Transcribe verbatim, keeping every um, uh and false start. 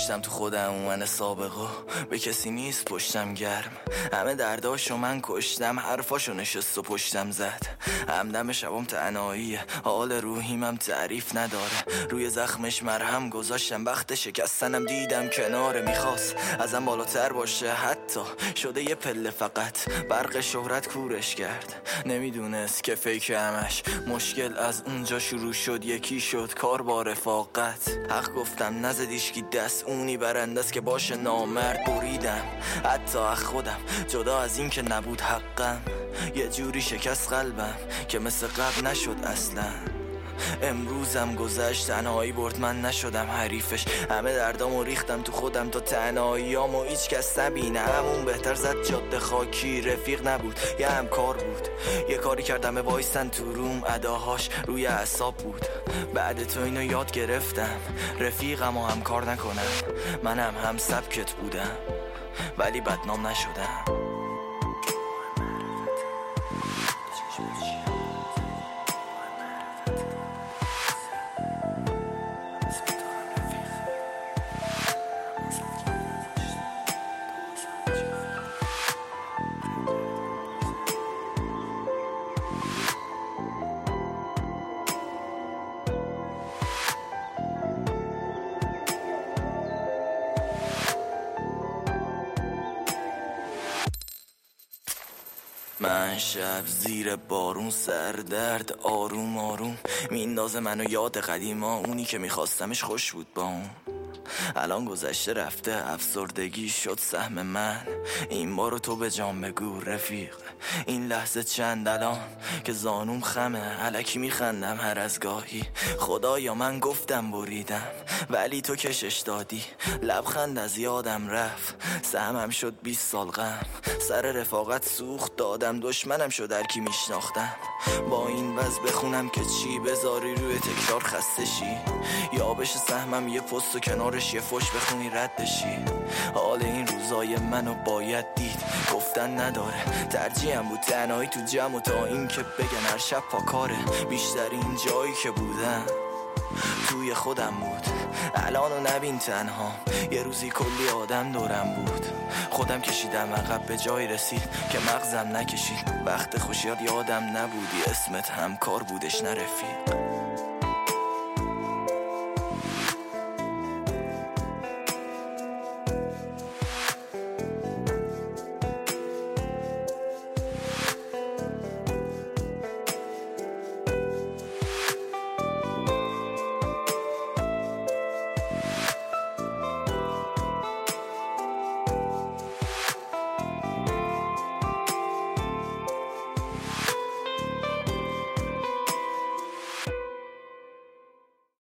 داشتم تو خودم من سابقا، به کسی نیست پشتم گرم، همه درداشو من کشتم، حرفاشو نشست و پشتم زد. همدم شبام تنهاییه، حال روحیمم تعریف نداره، روی زخمش مرهم گذاشتم، وقت شکستنم دیدم کناره، میخواست ازم بالاتر باشه، حتی شده یه پله، فقط برق شهرت کورش کرد، نمیدونست که فیک همش مشکل از اونجا شروع شد، یکی شد کار با رفاقت. حق گفتم نزدیشکی دست، اونی برندست که باشه نامرد، بریدم حتی از خودم، جدا از این که نبود حقم، یه جوری شکست قلبم که مثل قبل نشد اصلا. امروزم گذشت، تنهایی برد، من نشدم حریفش، همه دردامو ریختم تو خودم تا تنهاییامو هیچ کس نبینه. همون بهتر زد جاده خاکی، رفیق نبود یه همکار بود، یه کاری کردم وایستن تو روم، اداهاش روی اعصاب بود. بعد تو اینو یاد گرفتم رفیقم و همکار نکنم، منم هم سبکت بودم ولی بدنام نشدم. من شب زیر بارون سردرد آروم آروم میندازه منو یاد قدیما، اونی که میخواستمش خوش بود با اون، الان گذشته رفته، افسردگی شد سهم من، این بارو تو به جام بگو رفیق، این لحظه چند الان که زانوم خمه، الکی میخندم هر از گاهی، خدایا من گفتم بریدم ولی تو کشش دادی، لبخند از یادم رفت، سهمم شد بیست سال غم، سر رفاقت سوخت دادم، دشمنم شد هر کی میشناختم، با این وضع بخونم که چی، بذاری روی تکرار خسته شی، یا بشه سهمم یه پست و کنارش یه فش بخونی ردشی. حال این روزای منو باید دید، گفتن نداره، ترجیحم بود تنهایی تو جمع و تا این که بگن هر شب پاکاره، بیشتر این جایی که بودم توی خودم بود، الانو نبین تنها، یه روزی کلی آدم دورم بود، خودم کشیدم عقب به جای رسید که مغزم نکشید، وقت خوشیات یادم نبودی، اسمت همکار بودش نه رفیق.